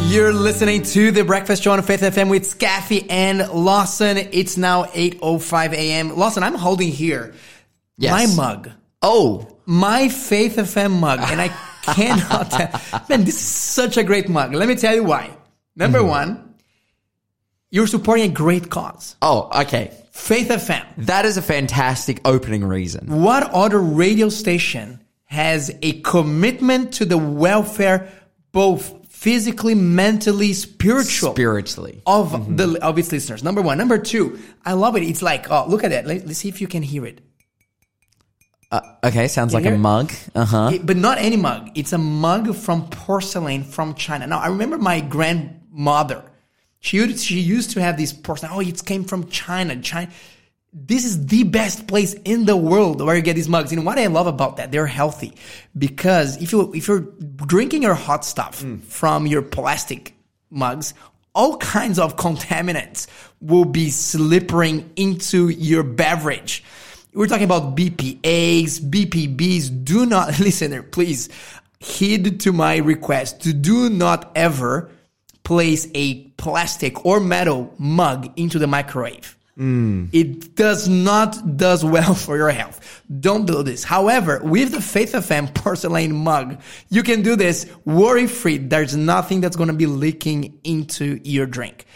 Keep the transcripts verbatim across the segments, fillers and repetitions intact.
You're listening to The Breakfast Show on Faith F M with Scaffy and Lawson. It's now eight oh five a.m. Lawson, I'm holding here Yes. my mug. Oh. My Faith F M mug. And I cannot tell. Man, this is such a great mug. Let me tell you why. Number mm-hmm. one, you're supporting a great cause. Oh, okay. Faith F M. That is a fantastic opening reason. What other radio station has a commitment to the welfare, both physically, mentally, spiritual, spiritually of mm-hmm. the of its listeners? Number one. Number two, I love it. It's like, oh, look at that. Let, let's see if you can hear it. Uh, okay, sounds you like a it? mug. Uh-huh. It, but not any mug. It's a mug from porcelain from China. Now, I remember my grandmother. She would, she used to have this porcelain. Oh, it came from China. China. This is the best place in the world where you get these mugs. And what I love about that, they're healthy. Because if you if you're drinking your hot stuff mm. from your plastic mugs, all kinds of contaminants will be slipping into your beverage. We're talking about B P As, B P Bs. Do not, listener, please heed to my request to do not ever place a plastic or metal mug into the microwave. Mm. It does not does well for your health. Don't do this. However, with the Faith F M porcelain mug, you can do this worry-free. There's nothing that's going to be leaking into your drink.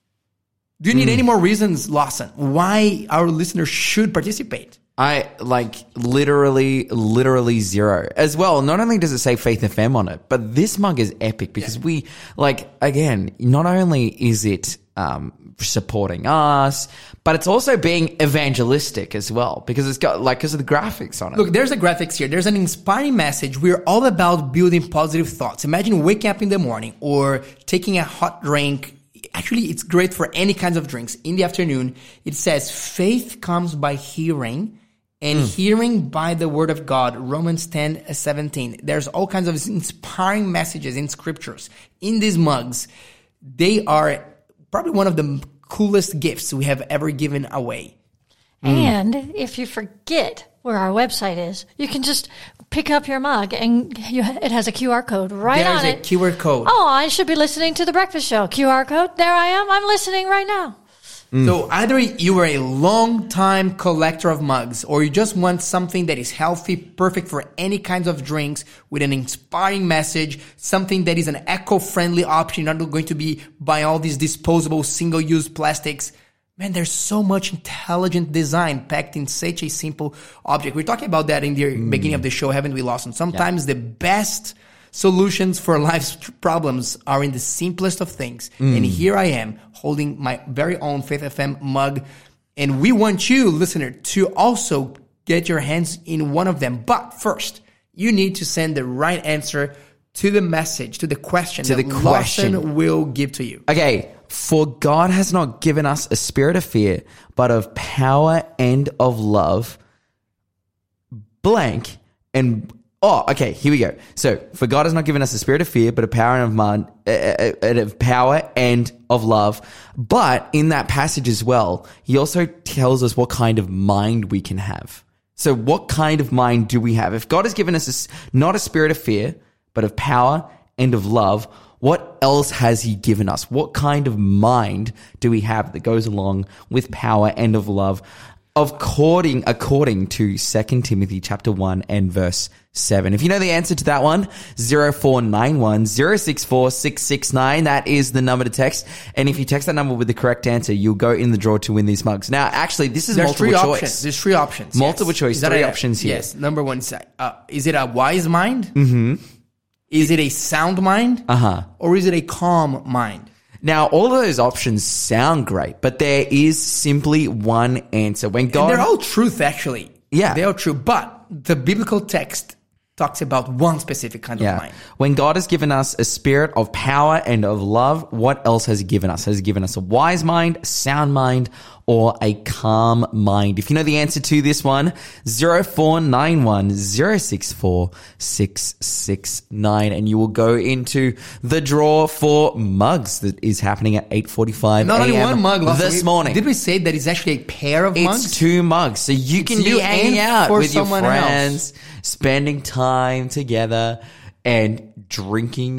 Do you need mm. any more reasons, Lawson, why our listeners should participate? I like literally, literally zero. As well, not only does it say Faith F M on it, but this mug is epic because yeah. we, like, again, not only is it um, supporting us, but it's also being evangelistic as well because it's got, like, because of the graphics on it. Look, there's the graphics here. There's an inspiring message. We're all about building positive thoughts. Imagine waking up in the morning or taking a hot drink. Actually, it's great for any kinds of drinks. In the afternoon, it says faith comes by hearing and mm. hearing by the word of God, Romans ten seventeen. There's all kinds of inspiring messages in scriptures. In these mugs, they are probably one of the coolest gifts we have ever given away. And mm. if you forget where our website is, you can just pick up your mug and you, it has a Q R code right There's on a it. Q R code. Oh, I should be listening to The Breakfast Show. Q R code. There I am. I'm listening right now. Mm. So either you are a long-time collector of mugs or you just want something that is healthy, perfect for any kinds of drinks with an inspiring message, something that is an eco-friendly option, you're not going to be buying all these disposable single-use plastics. Man, there's so much intelligent design packed in such a simple object. We're talking about that in the mm. beginning of the show, haven't we, Lawson? Sometimes yeah. the best solutions for life's problems are in the simplest of things. Mm. And here I am holding my very own Faith F M mug. And we want you, listener, to also get your hands in one of them. But first, you need to send the right answer to the message, to the question to that the question. Lawson will give to you. Okay. For God has not given us a spirit of fear, but of power and of love, blank, and, oh, okay, here we go. So, for God has not given us a spirit of fear, but a power and of mind, uh, of power and of love. But in that passage as well, he also tells us what kind of mind we can have. So, what kind of mind do we have? If God has given us a, not a spirit of fear, but of power and of love, what else has he given us? What kind of mind do we have that goes along with power and of love? According, according to Second Timothy chapter one and verse seven. If you know the answer to that one, zero four nine one, zero six four, six six nine. That is the number to text. And if you text that number with the correct answer, you'll go in the draw to win these mugs. Now, actually, this is There's multiple three choice. Options. There's three options. Multiple yes. choice, three a, options here. Yes. Number one, is, uh, is it a wise mind? Mm-hmm. Is it a sound mind? Uh-huh. Or is it a calm mind? Now, all of those options sound great, but there is simply one answer. When God, and they're all truth, actually. Yeah. They're all true. But the biblical text talks about one specific kind yeah. of mind. When God has given us a spirit of power and of love, what else has he given us? Has he given us a wise mind, a sound mind, or a calm mind? If you know the answer to this one, zero four nine one, zero six four, six six nine, and you will go into the draw for mugs that is happening at eight forty-five Not only one mug last this week. morning. Did we say that it's actually a pair of it's mugs? It's two mugs, so you it's can you be hanging out with your friends, else. spending time together, and drinking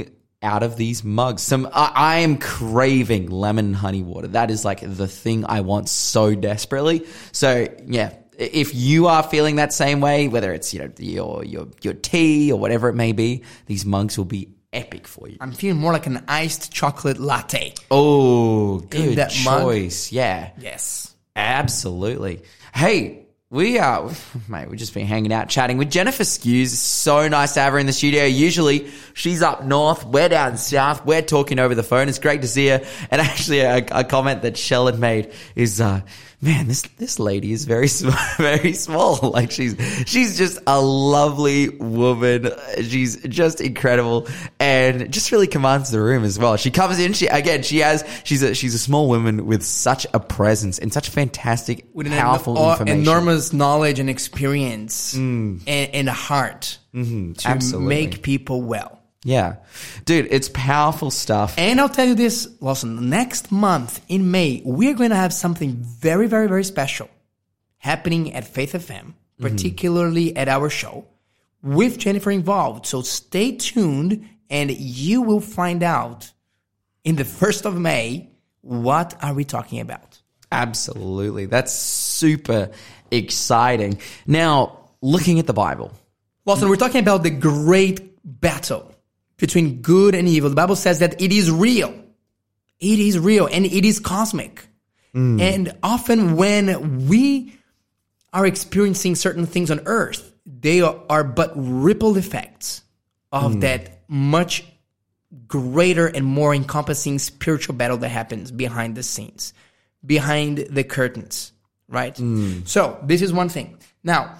out of these mugs. Some I, I am craving lemon and honey water. That is like the thing I want so desperately. So yeah, if you are feeling that same way, whether it's, you know, your your your tea or whatever it may be, these mugs will be epic for you. I'm feeling more like an iced chocolate latte. Oh, good that choice. mug. Yeah. Yes. Absolutely. Hey, we are, mate, we've just been hanging out chatting with Jennifer Skews. So nice to have her in the studio. Usually she's up north, we're down south, we're talking over the phone. It's great to see her. And actually a, a comment that Shell had made is, uh, man, this, this lady is very small, very small. Like she's, she's just a lovely woman. She's just incredible and just really commands the room as well. She comes in, she, again, she has, she's a, she's a small woman with such a presence and such fantastic, With an powerful en- information. enormous knowledge and experience mm. and, and a heart mm-hmm. to Absolutely. make people well. Yeah. Dude, it's powerful stuff. And I'll tell you this, Lawson, next month in May, we're going to have something very, very, very special happening at Faith F M, particularly mm-hmm. at our show, with Jennifer involved. So stay tuned and you will find out in the first of May, what are we talking about? Absolutely. That's super exciting. Now, looking at the Bible. Lawson, we're talking about the great battle between good and evil. The Bible says that it is real. It is real and it is cosmic. Mm. And often when we are experiencing certain things on earth, they are, are but ripple effects of mm. that much greater and more encompassing spiritual battle that happens behind the scenes, behind the curtains, right? Mm. So this is one thing. Now,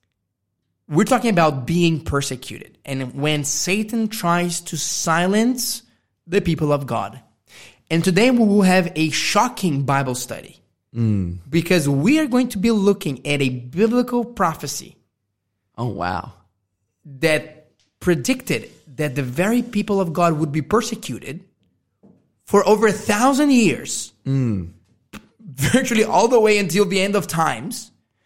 we're talking about being persecuted. And when Satan tries to silence the people of God. And today we will have a shocking Bible study. Mm. Because we are going to be looking at a biblical prophecy. Oh, wow. That predicted that the very people of God would be persecuted for over a thousand years. Mm. Virtually all the way until the end of times.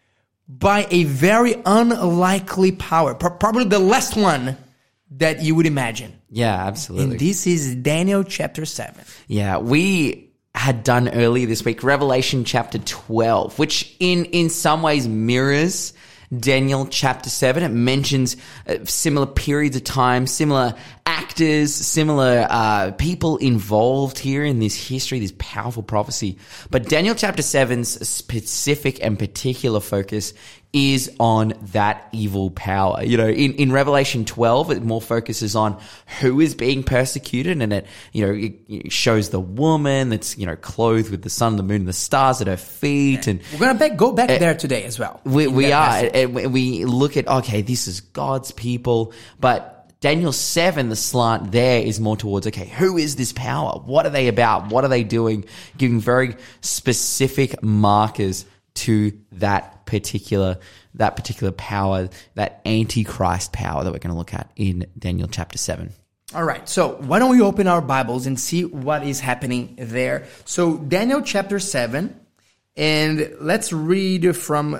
By a very unlikely power, probably the last one that you would imagine. Yeah, absolutely. And this is Daniel chapter seven. Yeah, we had done earlier this week Revelation chapter twelve, which in, in some ways mirrors Daniel chapter seven. It mentions uh, similar periods of time, similar actors, similar uh, people involved here in this history, this powerful prophecy. But Daniel chapter seven's specific and particular focus is on that evil power. You know, in, in Revelation twelve, it more focuses on who is being persecuted, and it, you know, it, it shows the woman that's, you know, clothed with the sun, the moon, and the stars at her feet. And we're going to go back uh, there today as well. We, we are. And we look at, okay, this is God's people, but Daniel seven, the slant there is more towards, okay, who is this power? What are they about? What are they doing? Giving very specific markers to that particular that particular power, that Antichrist power that we're going to look at in Daniel chapter seven. All right, so why don't we open our Bibles and see what is happening there? So Daniel chapter seven, and let's read from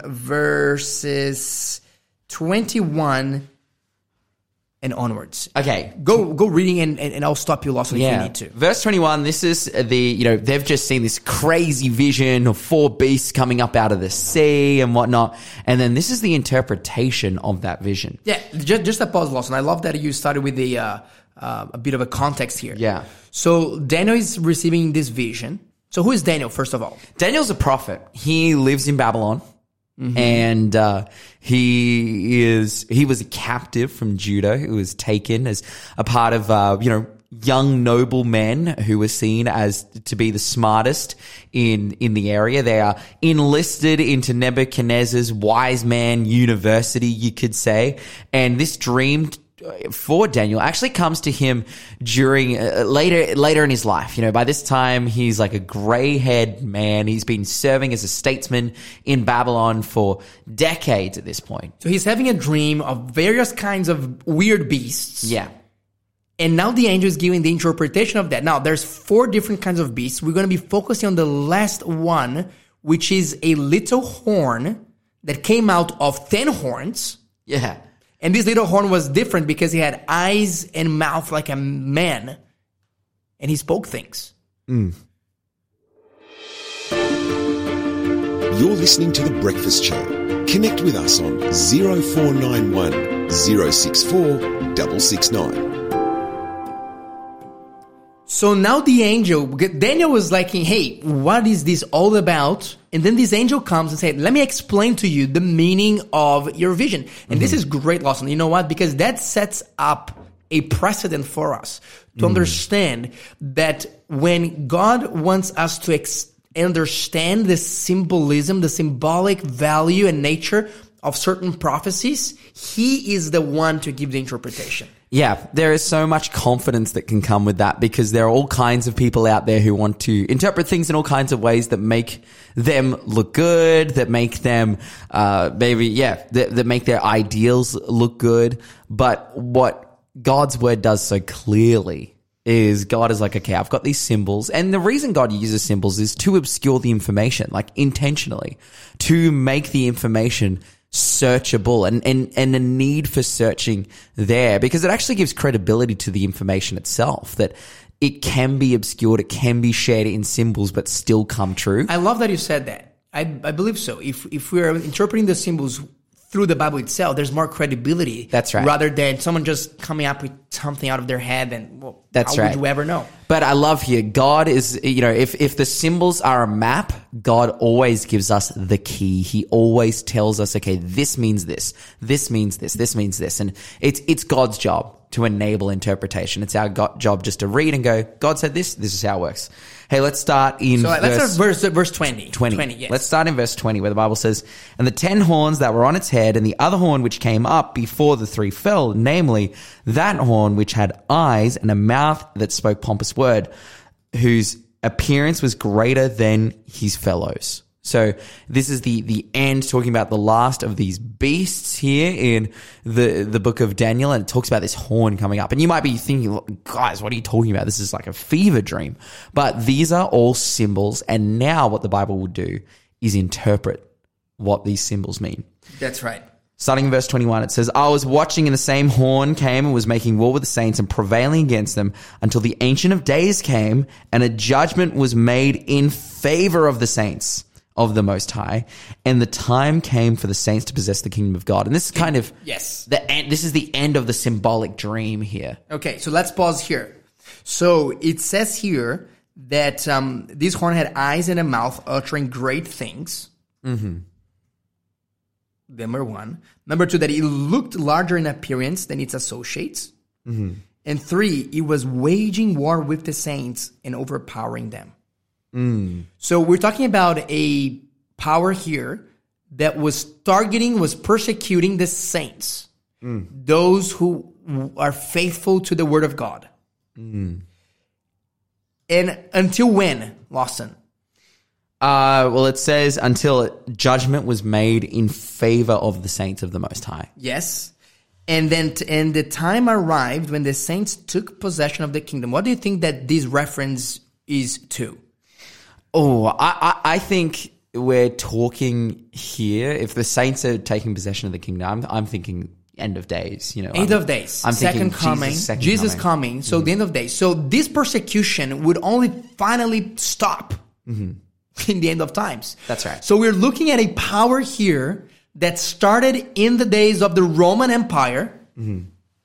verses twenty-one and onwards. Okay. Go go reading and, and, and I'll stop you, Lawson, yeah. if you need to. Verse twenty-one, this is the, you know, they've just seen this crazy vision of four beasts coming up out of the sea and whatnot. And then this is the interpretation of that vision. Yeah, just, just a pause, Lawson. I love that you started with the, uh, uh, a bit of a context here. Yeah. So Daniel is receiving this vision. So who is Daniel, first of all? Daniel's a prophet. He lives in Babylon. Mm-hmm. And uh, he is he was a captive from Judah who was taken as a part of uh, you know young noble men who were seen as to be the smartest in in the area. They are enlisted into Nebuchadnezzar's wise man university, you could say. And this dream for Daniel actually comes to him during uh, later later in his life. You know, by this time he's like a gray-haired man. He's been serving as a statesman in Babylon for decades at this point. So he's having a dream of various kinds of weird beasts. Yeah. And now the angel is giving the interpretation of that. Now there's four different kinds of beasts. We're going to be focusing on the last one, which is a little horn that came out of ten horns. Yeah. And this little horn was different because he had eyes and mouth like a man. and he spoke things. Mm. You're listening to The Breakfast Show. Connect with us on zero four nine one, zero six four, six six nine. So now the angel, Daniel was like, hey, what is this all about? And then this angel comes and said, let me explain to you the meaning of your vision. And mm-hmm. this is great, Lawson. You know what? Because that sets up a precedent for us to mm. understand that when God wants us to ex- understand the symbolism, the symbolic value and nature of certain prophecies, he is the one to give the interpretation. Yeah, there is so much confidence that can come with that because there are all kinds of people out there who want to interpret things in all kinds of ways that make them look good, that make them, uh, maybe, yeah, that, that make their ideals look good. But what God's word does so clearly is God is like, okay, I've got these symbols. And the reason God uses symbols is to obscure the information, like intentionally, to make the information searchable and, and, and a need for searching there because it actually gives credibility to the information itself that it can be obscured, it can be shared in symbols, but still come true. I love that you said that. I, I believe so. If, if we're interpreting the symbols through the Bible itself, there's more credibility. That's right. Rather than someone just coming up with something out of their head and, well, That's how right. would you ever know? But I love here, God is, you know, if, if the symbols are a map, God always gives us the key. He always tells us, okay, this means this, this means this, this means this. And it's, it's God's job to enable interpretation. It's our God, job just to read and go, God said this, this is how it works. Hey, let's start in so verse... let's start verse, verse twenty. twenty. twenty, yes. Let's start in verse twenty where the Bible says, and the ten horns that were on its head and the other horn which came up before the three fell, namely that horn which had eyes and a mouth that spoke pompous word, whose appearance was greater than his fellows. So this is the, the end, talking about the last of these beasts here in the, the book of Daniel. And it talks about this horn coming up. And you might be thinking, guys, what are you talking about? This is like a fever dream. But these are all symbols. And now what the Bible will do is interpret what these symbols mean. That's right. Starting in verse twenty-one, it says, I was watching and the same horn came and was making war with the saints and prevailing against them until the Ancient of Days came and a judgment was made in favor of the saints of the Most High, and the time came for the saints to possess the kingdom of God. And this is kind of yes, the end. This is the end of the symbolic dream here. Okay, so let's pause here. So it says here that um, this horn had eyes and a mouth, uttering great things. Mm-hmm. Number one. Number two, that it looked larger in appearance than its associates. Mm-hmm. And three, it was waging war with the saints and overpowering them. Mm. So we're talking about a power here that was targeting, was persecuting the saints, mm. those who are faithful to the word of God. Mm. And until when, Lawson? Uh, well, it says until judgment was made in favor of the saints of the Most High. Yes. And then, t- and the time arrived when the saints took possession of the kingdom. What do you think that this reference is to? Oh, I, I, I think we're talking here. If the saints are taking possession of the kingdom, I'm, I'm thinking end of days. You know, end I'm, of days. I'm second thinking coming. Jesus, second Jesus coming. coming. So mm-hmm. the end of days. So this persecution would only finally stop mm-hmm. in the end of times. That's right. So we're looking at a power here that started in the days of the Roman Empire mm-hmm.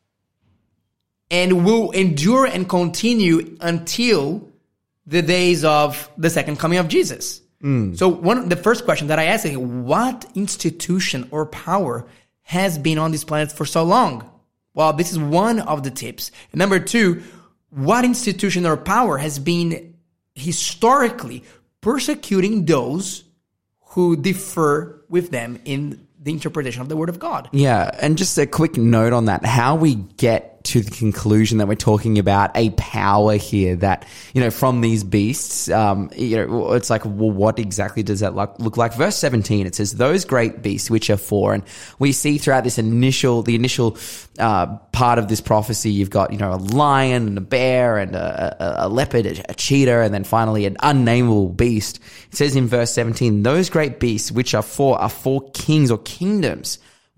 and will endure and continue until the days of the second coming of Jesus. Mm. So one, the first question that I ask is, what institution or power has been on this planet for so long? Well, this is one of the tips. And number two, what institution or power has been historically persecuting those who differ with them in the interpretation of the Word of God? Yeah, and just a quick note on that, how we get to the conclusion that we're talking about a power here that, you know, from these beasts, um, you know, it's like, well, what exactly does that look, look like? Verse seventeen, it says, those great beasts which are four, and we see throughout this initial, the initial, uh, part of this prophecy, you've got, you know, a lion and a bear and a, a, a leopard, a, a cheetah, and then finally an unnameable beast. It says in verse seventeen, those great beasts which are four are four kings or kingdoms,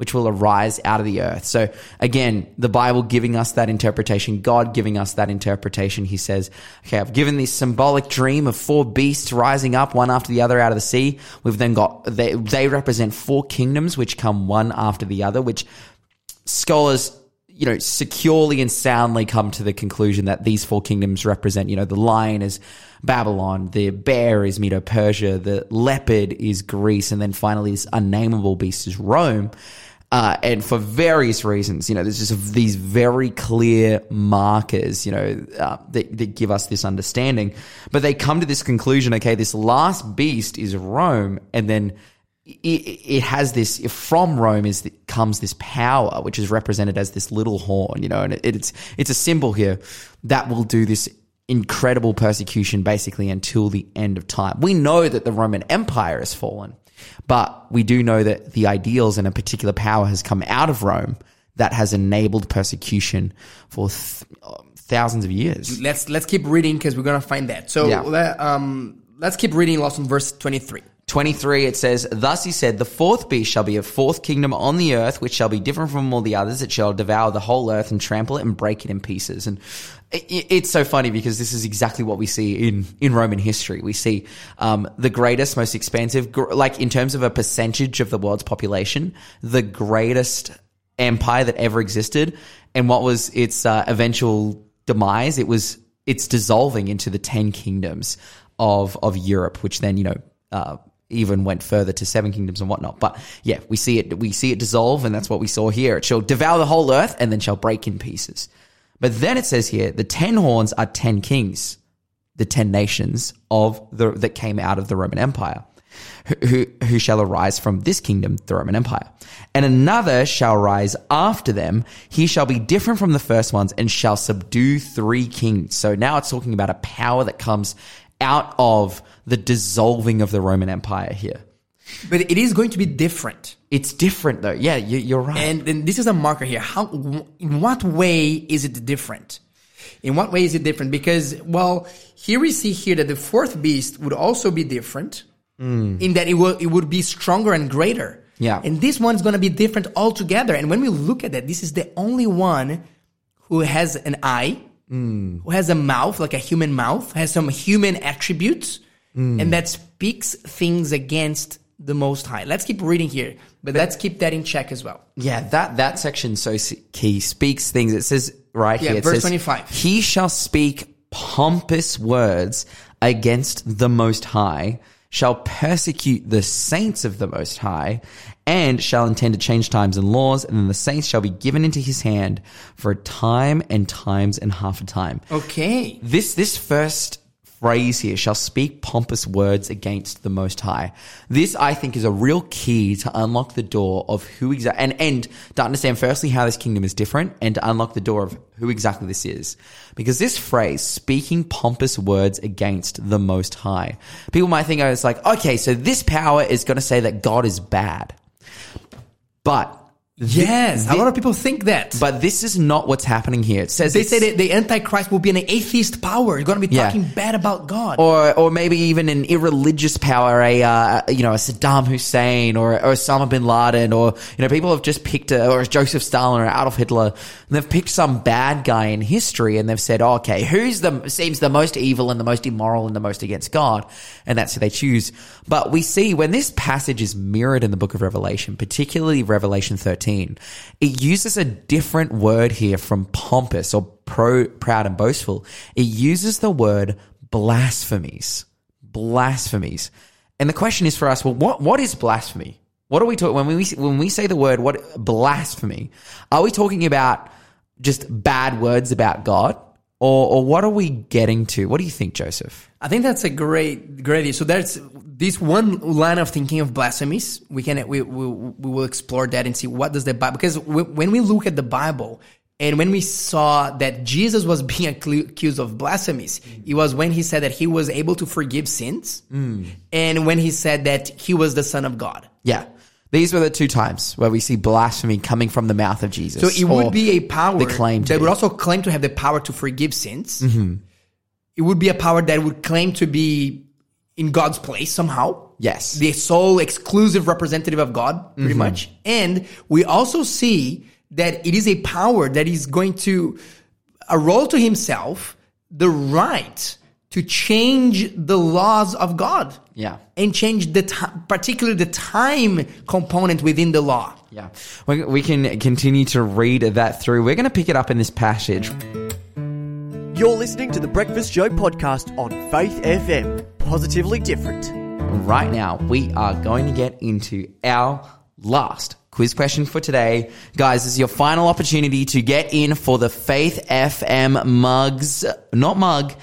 which will arise out of the earth. So again, the Bible giving us that interpretation, God giving us that interpretation. He says, okay, I've given this symbolic dream of four beasts rising up one after the other out of the sea. We've then got, they, they represent four kingdoms which come one after the other, which scholars, you know, securely and soundly come to the conclusion that these four kingdoms represent, you know, the lion is Babylon, the bear is Medo-Persia, the leopard is Greece, and then finally this unnameable beast is Rome. Uh, and for various reasons, you know, there's just these very clear markers, you know, uh, that, that give us this understanding. But they come to this conclusion, okay, this last beast is Rome, and then it, it has this, from Rome is comes this power, which is represented as this little horn, you know, and it, it's it's a symbol here that will do this incredible persecution basically until the end of time. We know that the Roman Empire has fallen, but we do know that the ideals and a particular power has come out of Rome that has enabled persecution for th- thousands of years. Let's let's keep reading because we're gonna find that. So Yeah. le- um, let's keep reading. Lost in verse twenty-three. twenty-three, it says, thus he said, the fourth beast shall be a fourth kingdom on the earth, which shall be different from all the others. It shall devour the whole earth and trample it and break it in pieces. And it, it's so funny because this is exactly what we see in, in Roman history. We see um, the greatest, most expansive, gr- like in terms of a percentage of the world's population, the greatest empire that ever existed. And what was its uh, eventual demise? It was it's dissolving into the ten kingdoms of of Europe, which then, you know, uh, even went further to seven kingdoms and whatnot. But yeah, we see it, we see it dissolve, and that's what we saw here. It shall devour the whole earth and then shall break in pieces. But then it says here, the ten horns are ten kings, the ten nations of the, that came out of the Roman Empire, who, who, who shall arise from this kingdom, the Roman Empire. And another shall rise after them. He shall be different from the first ones and shall subdue three kings. So now it's talking about a power that comes out of the dissolving of the Roman Empire here. But it is going to be different. It's different though. Yeah, you, you're right. And, and this is a marker here. How, in what way is it different? In what way is it different? Because, well, here we see here that the fourth beast would also be different mm. in that it will, it would be stronger and greater. Yeah. And this one is going to be different altogether. And when we look at that, this is the only one who has an eye, mm. who has a mouth, like a human mouth, has some human attributes, mm. and that speaks things against the Most High. Let's keep reading here, but let's keep that in check as well. Yeah, that, that section so key, speaks things. It says right yeah, here, it verse says, twenty-five. He shall speak pompous words against the Most High, shall persecute the saints of the Most High, and shall intend to change times and laws, and then the saints shall be given into his hand for a time and times and half a time. Okay. This, this first phrase here, shall speak pompous words against the Most High. This, I think, is a real key to unlock the door of who exactly, and, and to understand firstly how this kingdom is different, and to unlock the door of who exactly this is. Because this phrase, speaking pompous words against the Most High, people might think, oh, it's like, okay, so this power is going to say that God is bad. But Yes, thi- a lot of people think that. But this is not what's happening here. It says they it's- say that the Antichrist will be an atheist power. You're going to be Yeah. talking bad about God. Or, or maybe even an irreligious power, a uh, you know, a Saddam Hussein or, or Osama bin Laden, or you know, people have just picked a, or Joseph Stalin or Adolf Hitler. And they've picked some bad guy in history, and they've said, oh, okay, who's the seems the most evil and the most immoral and the most against God, and that's who they choose. But we see when this passage is mirrored in the Book of Revelation, particularly Revelation thirteen, it uses a different word here from pompous or pro, proud and boastful. It uses the word blasphemies. Blasphemies. And the question is for us, well, what, what is blasphemy? What are we talking, when we, when we say the word, what, blasphemy, are we talking about just bad words about God? Or, or what are we getting to? What do you think, Joseph? I think that's a great, great idea. So there's this one line of thinking of blasphemies. We can, we, we, we will explore that and see what does the Bible, because we, when we look at the Bible and when we saw that Jesus was being accused of blasphemies, it was when he said that he was able to forgive sins, mm. and when he said that he was the Son of God. Yeah. These were the two times where we see blasphemy coming from the mouth of Jesus. So it would be a power the claim that be. would also claim to have the power to forgive sins. Mm-hmm. It would be a power that would claim to be in God's place somehow. Yes. The sole exclusive representative of God, pretty mm-hmm. much. And we also see that it is a power that is going to a role to himself the right to change the laws of God. Yeah. And change the t- particularly the time component within the law. Yeah. We, we can continue to read that through. We're going to pick it up in this passage. You're listening to the Breakfast Show podcast on Faith F M. Positively different. Right now, we are going to get into our last quiz question for today. Guys, this is your final opportunity to get in for the Faith F M mugs, not mug,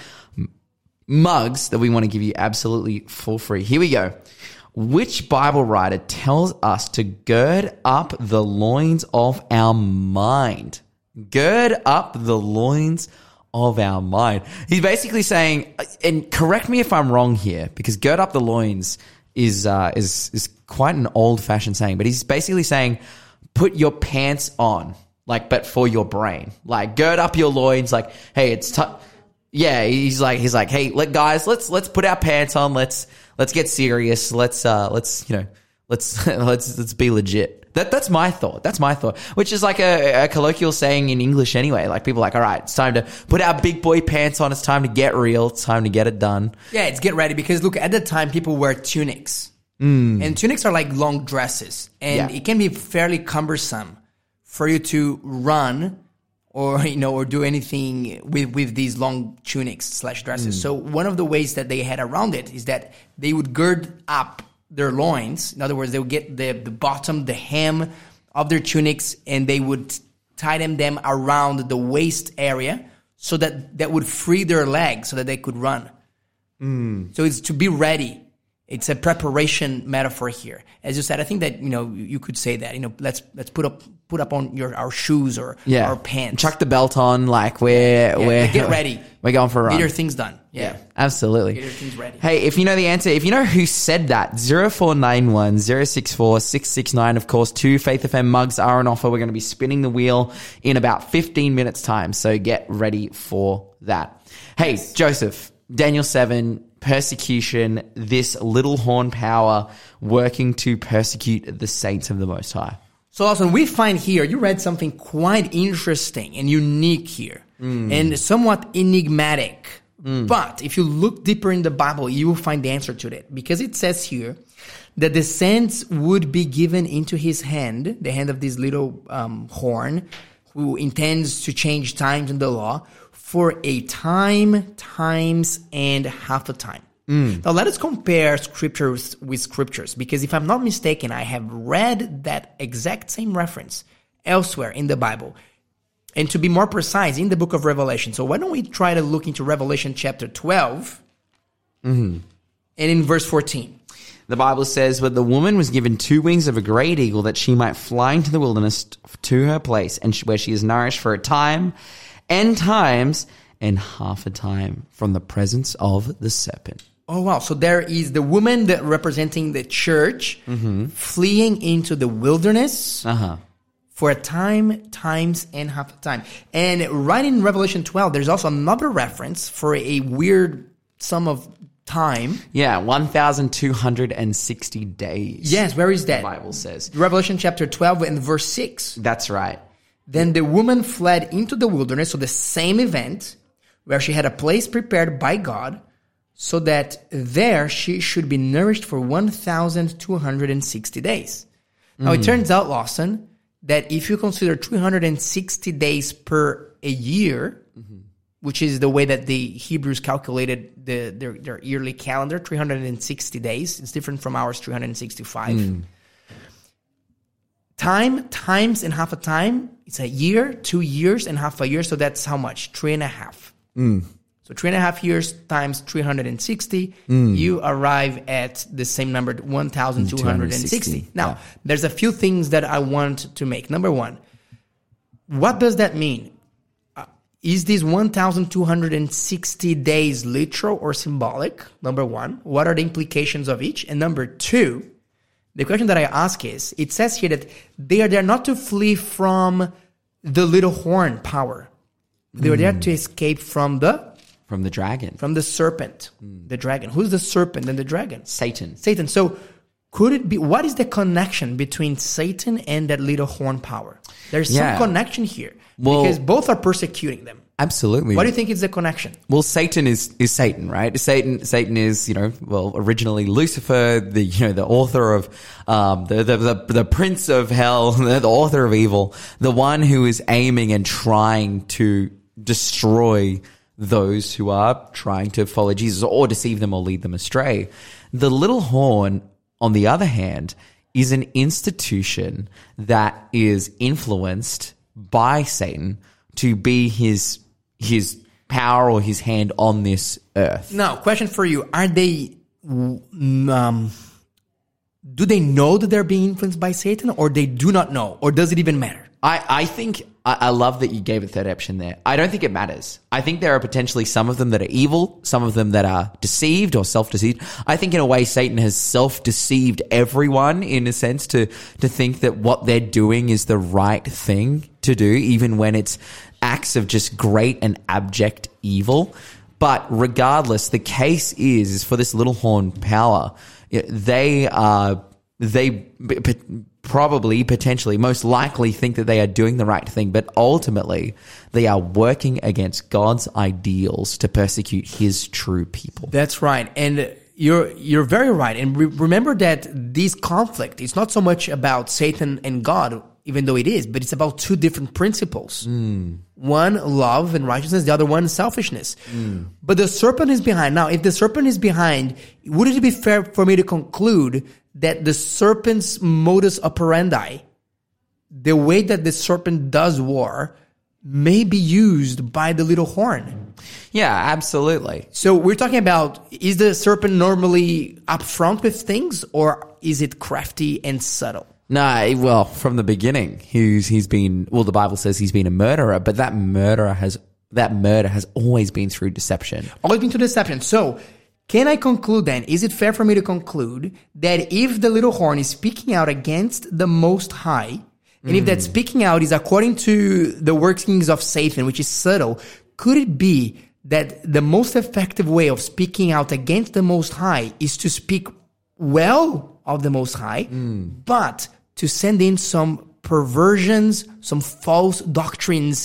mugs that we want to give you absolutely for free. Here we go. Which Bible writer tells us to gird up the loins of our mind? Gird up the loins of our mind. He's basically saying, and correct me if I'm wrong here, because gird up the loins is uh, is is quite an old-fashioned saying, but he's basically saying, put your pants on, like, but for your brain. Like, gird up your loins, like, hey, it's t- yeah, he's like, he's like, hey, let guys, let's let's put our pants on, let's let's get serious, let's uh let's you know let's let's let's be legit. That that's my thought. That's my thought, which is like a, a colloquial saying in English anyway. Like people are like, all right, it's time to put our big boy pants on. It's time to get real. It's time to get it done. Yeah, it's get ready because look, at the time people wear tunics, mm. and tunics are like long dresses, and yeah. it can be fairly cumbersome for you to run or you know or do anything with with these long tunics slash dresses. Mm. So one of the ways that they had around it is that they would gird up their loins. In other words, they would get the, the bottom, the hem of their tunics, and they would tie them, them around the waist area so that that would free their legs so that they could run. Mm. So it's to be ready. It's a preparation metaphor here. As you said, I think that, you know, you could say that, you know, let's let's put up put up on your our shoes or yeah. our pants. Chuck the belt on, like we're, yeah, we're get ready. We're going for a run. Get your things done. Yeah. yeah. Absolutely. Get your things ready. Hey, if you know the answer, if you know who said that, zero four nine one, zero six four, six six nine, of course, two Faith F M mugs are on offer. We're going to be spinning the wheel in about fifteen minutes time. So get ready for that. Hey, yes. Joseph, Daniel seven, persecution, this little horn power working to persecute the saints of the Most High. So Lawson, we find here, you read something quite interesting and unique here mm. and somewhat enigmatic. Mm. But if you look deeper in the Bible, you will find the answer to that, because it says here that the saints would be given into his hand, the hand of this little um, horn, who intends to change times in the law, for a time, times, and half a time. Mm. Now, let us compare scriptures with scriptures, because if I'm not mistaken, I have read that exact same reference elsewhere in the Bible. And to be more precise, in the book of Revelation. So why don't we try to look into Revelation chapter twelve mm-hmm. and in verse fourteen. The Bible says, but the woman was given two wings of a great eagle that she might fly into the wilderness to her place, and where she is nourished for a time and times and half a time from the presence of the serpent. Oh, wow. So there is the woman that representing the church mm-hmm. fleeing into the wilderness uh-huh. for a time, times, and half a time. And right in Revelation twelve, there's also another reference for a weird sum of time. Yeah, one thousand two hundred sixty days. Yes, where is that? The Bible says. Revelation chapter twelve and verse six. That's right. Then the woman fled into the wilderness, so the same event, where she had a place prepared by God, so that there she should be nourished for one thousand two hundred sixty days. Mm. Now, it turns out, Lawson, that if you consider three hundred sixty days per a year, mm-hmm. which is the way that the Hebrews calculated the, their, their yearly calendar, three hundred sixty days. It's different from ours, three hundred sixty-five. Mm. Time, times, and half a time, it's a year, two years, and half a year. So that's how much? Three and a half. Mm. So three and a half years times three hundred sixty, mm. you arrive at the same number, one thousand two hundred sixty. Now, yeah. there's a few things that I want to make. Number one, what does that mean? Uh, is this one thousand two hundred sixty days literal or symbolic? Number one, what are the implications of each? And number two, the question that I ask is, it says here that they are there not to flee from the little horn power. They were mm. there to escape from the From the dragon. From the serpent, mm. the dragon. Who's the serpent and the dragon? Satan. Satan. So could it be, what is the connection between Satan and that little horn power? There's yeah. some connection here well, because both are persecuting them. Absolutely. What do you think is the connection? Well, Satan is, is Satan, right? Satan, Satan is, you know, well, originally Lucifer, the, you know, the author of, um, the, the, the, the prince of hell, the author of evil, the one who is aiming and trying to destroy those who are trying to follow Jesus or deceive them or lead them astray. The little horn, on the other hand, is an institution that is influenced by Satan to be his his power or his hand on this earth. Now, question for you. Are they, um, do they know that they're being influenced by Satan, or they do not know, or does it even matter? I, I think, I, I love that you gave a third option there. I don't think it matters. I think there are potentially some of them that are evil, some of them that are deceived or self-deceived. I think in a way Satan has self-deceived everyone in a sense to, to think that what they're doing is the right thing to do, even when it's acts of just great and abject evil. But regardless, the case is, is for this little horn power, they are, they probably, potentially, most likely think that they are doing the right thing, but ultimately they are working against God's ideals to persecute his true people. That's right. And you're you're very right. And re- remember that this conflict is not so much about Satan and God, even though it is, but it's about two different principles. Mm. One, love and righteousness. The other one, selfishness. Mm. But the serpent is behind. Now, if the serpent is behind, would it be fair for me to conclude that the serpent's modus operandi, the way that the serpent does war, may be used by the little horn? Yeah, absolutely. So we're talking about, is the serpent normally upfront with things, or is it crafty and subtle? No, well, from the beginning, he's he's been, well, the Bible says he's been a murderer, but that murderer has, that murder has always been through deception. Always been through deception. So, can I conclude then, is it fair for me to conclude that if the little horn is speaking out against the Most High, and mm. if that speaking out is according to the workings of Satan, which is subtle, could it be that the most effective way of speaking out against the Most High is to speak well of the Most High, mm. but to send in some perversions, some false doctrines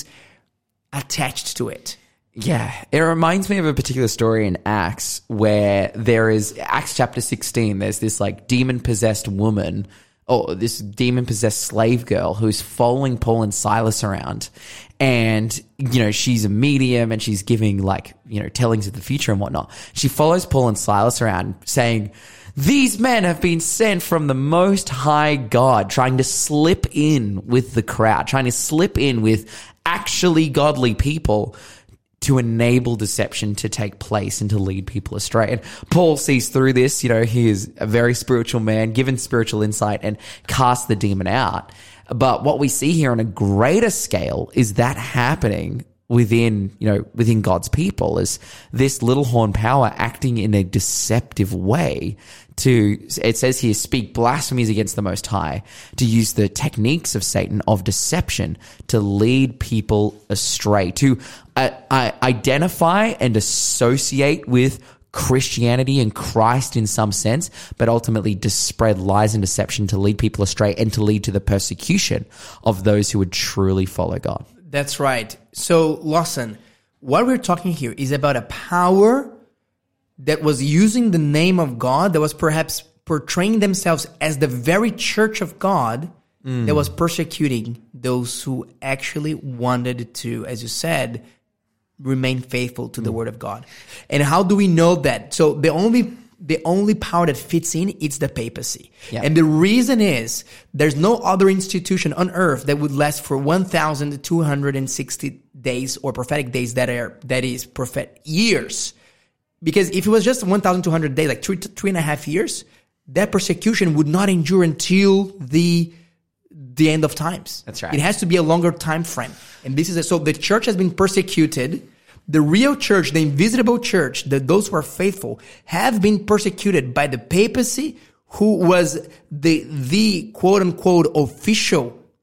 attached to it? Yeah, it reminds me of a particular story in Acts where there is, Acts chapter sixteen, there's this like demon-possessed woman, or this demon-possessed slave girl who's following Paul and Silas around. And, you know, she's a medium and she's giving like, you know, tellings of the future and whatnot. She follows Paul and Silas around saying, "These men have been sent from the Most High God," trying to slip in with the crowd, trying to slip in with actually godly people to enable deception to take place and to lead people astray. And Paul sees through this. You know, he is a very spiritual man, given spiritual insight, and casts the demon out. But what we see here on a greater scale is that happening within, you know, within God's people, is this little horn power acting in a deceptive way to, it says here, speak blasphemies against the Most High, to use the techniques of Satan of deception to lead people astray, to uh, uh, identify and associate with Christianity and Christ in some sense, but ultimately to spread lies and deception to lead people astray and to lead to the persecution of those who would truly follow God. That's right. So, Lawson, what we're talking here is about a power that was using the name of God, that was perhaps portraying themselves as the very church of God, mm. that was persecuting those who actually wanted to, as you said, remain faithful to mm. the word of God. And how do we know that? So the only the only power that fits in is the papacy. Yeah. And the reason is there's no other institution on earth that would last for one thousand two hundred sixty days, or prophetic days that are, that is prophet years. Because if it was just one thousand two hundred days, like three, three and a half years, that persecution would not endure until the the end of times. That's right. It has to be a longer time frame. And this is a, so the church has been persecuted. The real church, the invisible church, that those who are faithful have been persecuted by the papacy, who was the the quote unquote official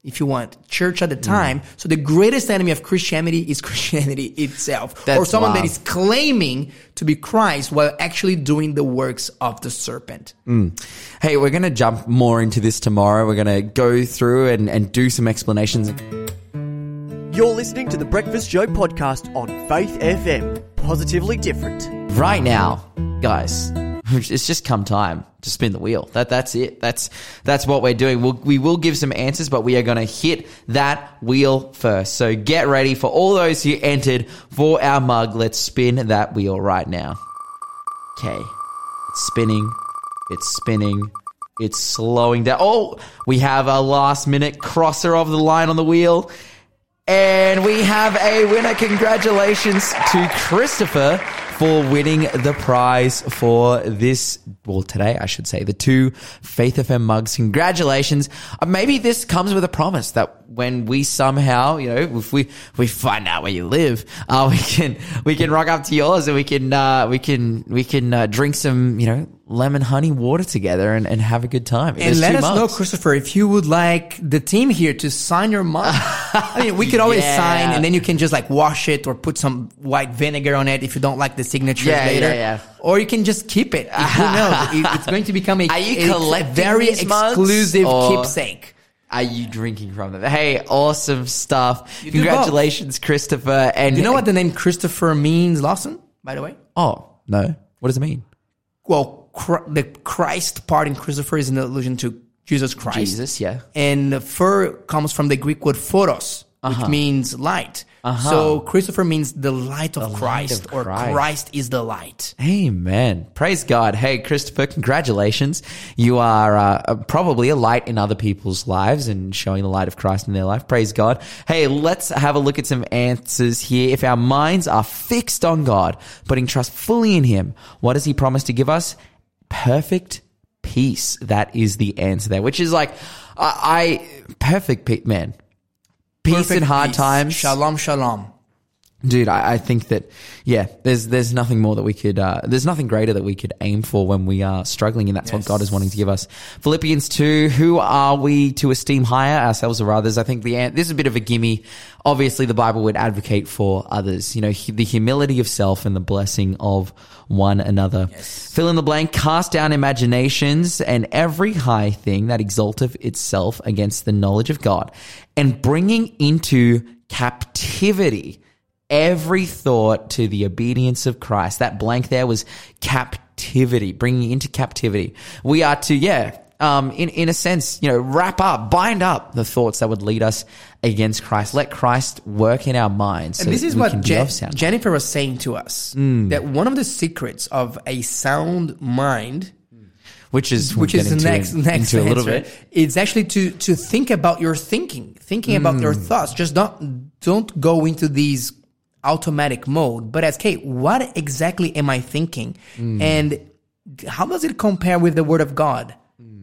if you want, church at the time. Mm. So the greatest enemy of Christianity is Christianity itself. That's or someone wild. that is claiming to be Christ while actually doing the works of the serpent. Mm. Hey, we're going to jump more into this tomorrow. We're going to go through and, and do some explanations. You're listening to the Breakfast Show podcast on Faith F M. Positively different. Right now, guys, it's just come time to spin the wheel. That that's it. That's that's what we're doing. We'll, we will give some answers, but we are going to hit that wheel first. So get ready for all those who entered for our mug. Let's spin that wheel right now. Okay, it's spinning. It's spinning. It's slowing down. Oh, we have a last minute crosser of the line on the wheel. And we have a winner. Congratulations to Christopher for winning the prize for this, well, today, I should say, the two Faith F M mugs. Congratulations. Uh, maybe this comes with a promise that when we somehow, you know, if we, we find out where you live, uh, we can, we can rock up to yours and we can, uh, we can, we can, uh, drink some, you know, lemon honey water together and, and have a good time. And There's let us mugs. know, Christopher, if you would like the team here to sign your mug. I mean, we could always Yeah. sign and then you can just like wash it or put some white vinegar on it if you don't like the signatures Yeah, later. yeah, yeah. Or you can just keep it. Who knows? It- It's going to become a, Are you a collecting very these mugs, exclusive or- keepsake. Are you drinking from them? Hey, awesome stuff. do Congratulations, Christopher. And Do you know what the name Christopher means, Lawson, by the way? Oh, no. What does it mean? Well, Chr- the Christ part in Christopher is an allusion to Jesus Christ. Jesus, yeah. And the fur comes from the Greek word photos, which Uh-huh. means light. Uh-huh. So Christopher means the light of light Christ, of or Christ. Christ is the light. Amen. Praise God. Hey, Christopher, congratulations. You are uh, probably a light in other people's lives and showing the light of Christ in their life. Praise God. Hey, let's have a look at some answers here. If our minds are fixed on God, putting trust fully in Him, what does He promise to give us? Perfect peace. That is the answer there, which is like, I, I perfect peace, man. Peace Perfect in hard peace. times. Shalom, shalom. Dude, I, I think that, yeah, there's there's nothing more that we could, uh, there's nothing greater that we could aim for when we are struggling, and that's what Yes. God is wanting to give us. Philippians two, who are we to esteem higher, ourselves or others? I think the an- this is a bit of a gimme. Obviously, the Bible would advocate for others, you know, hu- the humility of self and the blessing of one another. Yes. Fill in the blank, cast down imaginations and every high thing that exalteth itself against the knowledge of God, and bringing into captivity every thought to the obedience of Christ. That blank there was captivity, bringing into captivity. We are to, yeah, um, in, in a sense, you know, wrap up, bind up the thoughts that would lead us against Christ. Let Christ work in our minds. So And this that is we what can be Je- of sound. Jennifer was saying to us, Mm. that one of the secrets of a sound mind, Which is, which we'll is get the into, next next into a little answer, bit. it's actually to to think about your thinking, thinking about your Mm. thoughts. Just don't don't go into these automatic mode, but ask, hey, what exactly am I thinking, Mm. and how does it compare with the Word of God?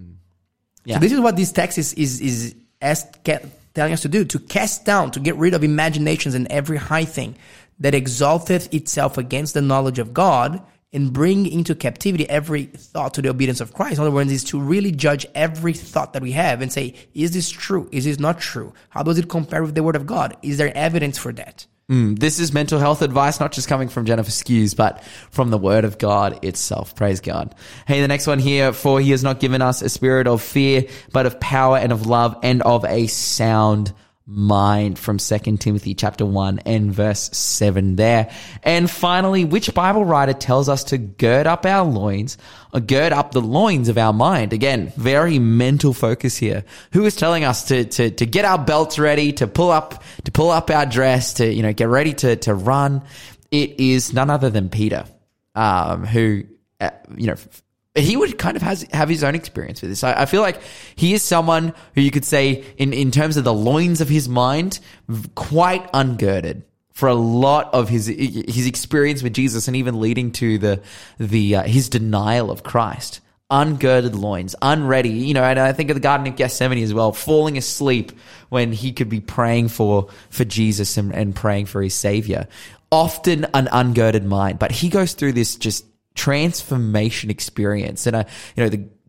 Yeah. So this is what this text is is is asked, ca- telling us to do: to cast down, to get rid of imaginations and every high thing that exalteth itself against the knowledge of God, and bring into captivity every thought to the obedience of Christ. In other words, is to really judge every thought that we have and say, is this true? Is this not true? How does it compare with the Word of God? Is there evidence for that? Mm, this is mental health advice, not just coming from Jennifer Skews, but from the Word of God itself. Praise God. Hey, the next one here, for He has not given us a spirit of fear, but of power and of love and of a sound mind, from Second Timothy chapter one and verse seven there. And finally, which Bible writer tells us to gird up our loins, or gird up the loins of our mind? Again, very mental focus here. Who is telling us to, to, to get our belts ready, to pull up, to pull up our dress, to, you know, get ready to, to run? It is none other than Peter, um, who, uh, you know, he would kind of has, have his own experience with this. I, I feel like he is someone who you could say, in, in terms of the loins of his mind, quite ungirded for a lot of his his experience with Jesus, and even leading to the the uh, his denial of Christ. Ungirded loins, unready. You know, and I think of the Garden of Gethsemane as well, falling asleep when he could be praying for for Jesus and, and praying for his Savior. Often an ungirded mind, but he goes through this just transformation experience. And, uh, you know, the,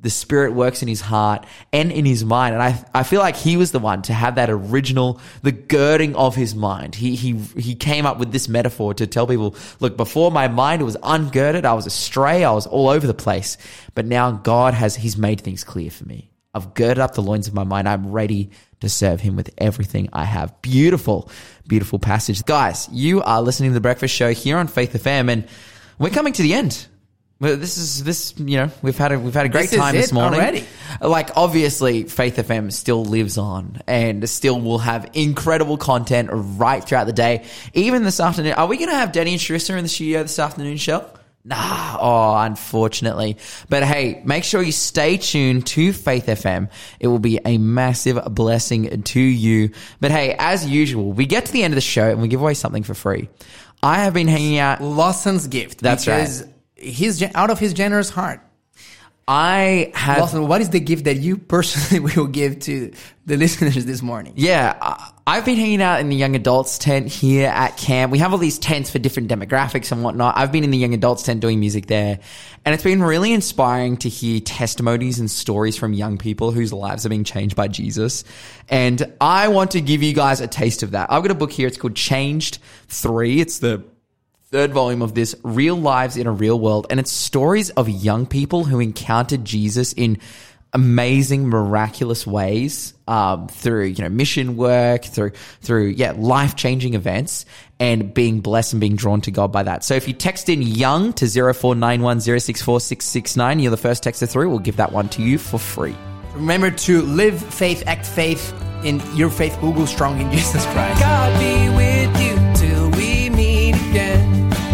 the Spirit works in his heart and in his mind. And I, I feel like he was the one to have that original, the girding of his mind. He, he, he came up with this metaphor to tell people, look, before my mind was ungirded, I was astray, I was all over the place. But now God has, he's made things clear for me. I've girded up the loins of my mind. I'm ready to serve him with everything I have. Beautiful, beautiful passage. Guys, you are listening to The Breakfast Show here on Faith F M, and we're coming to the end. Well, this is this, you know, we've had a we've had a great This is time this it morning. already. Like, obviously, Faith F M still lives on and still will have incredible content right throughout the day. Even this afternoon, are we going to have Danny and Sharissa in the studio this afternoon, Shell? Nah, oh, unfortunately. But hey, make sure you stay tuned to Faith F M. It will be a massive blessing to you. But hey, as usual, we get to the end of the show and we give away something for free. I have been hanging out. Lawson's gift. That's because right. His, out of his generous heart. I have. Lawson, what is the gift that you personally will give to the listeners this morning? Yeah, I- I've been hanging out in the young adults tent here at camp. We have all these tents for different demographics and whatnot. I've been in the young adults tent doing music there, and it's been really inspiring to hear testimonies and stories from young people whose lives are being changed by Jesus. And I want to give you guys a taste of that. I've got a book here. It's called Changed three. It's the third volume of this, Real Lives in a Real World. And it's stories of young people who encountered Jesus in amazing, miraculous ways, um, through, you know, mission work, through, through, yeah, life-changing events, and being blessed and being drawn to God by that. So if you text in YOUNG to zero four nine one zero six four six six nine, you're the first texter through. We'll give that one to you for free. Remember to live faith, act faith, in your faith will go strong in Jesus Christ. God be with you till we meet again.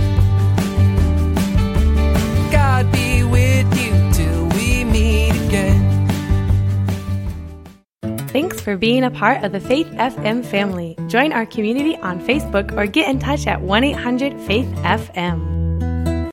God be with you till we meet again. Thanks for being a part of the Faith F M family. Join our community on Facebook or get in touch at one eight hundred faith F M.